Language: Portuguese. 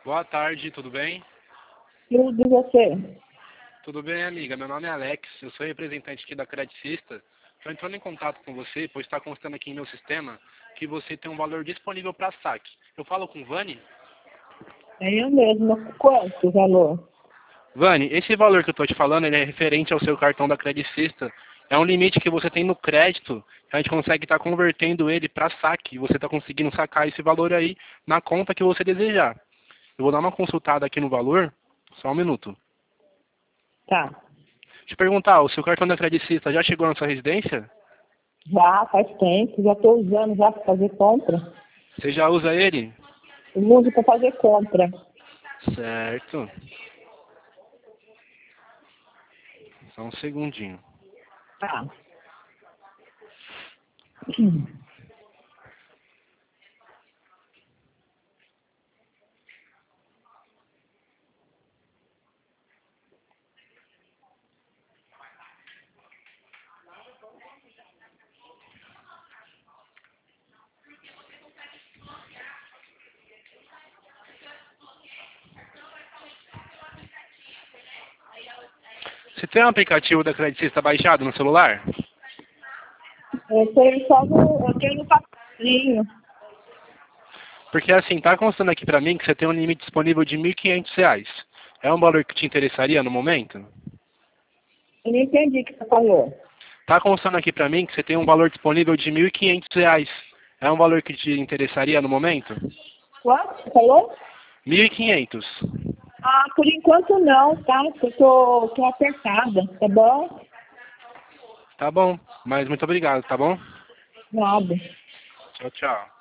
Boa tarde, tudo bem? Tudo você. Tudo bem, amiga. Meu nome é Alex, eu sou representante aqui da Credicista. Estou entrando em contato com você, pois está constando aqui em meu sistema que você tem um valor disponível para saque. Eu falo com Vani? É eu mesmo. Quanto o valor? Vani, esse valor que eu estou te falando, ele é referente ao seu cartão da Credicista. É um limite que você tem no crédito, a gente consegue estar convertendo ele para saque. Você está conseguindo sacar esse valor aí na conta que você desejar. Eu vou dar uma consultada aqui no valor, só um minuto. Tá. Te perguntar, o seu cartão da Credicista já chegou na sua residência? Já faz tempo, já estou usando já para fazer compra. Você já usa ele? Eu uso para fazer compra. Certo. Só um segundinho. Tá. Você tem um aplicativo da Credicista baixado no celular? Eu tenho no papelzinho. Porque assim, tá constando aqui pra mim que você tem um limite disponível de R$ 1.500. É um valor que te interessaria no momento? Eu não entendi o que você falou. Tá constando aqui pra mim que você tem um valor disponível de R$ 1.500. É um valor que te interessaria no momento? Quanto você falou? 1.500. Ah, por enquanto não, tá? Porque eu tô apertada, tá bom? Tá bom, mas muito obrigado, tá bom? Nada. Tchau, tchau.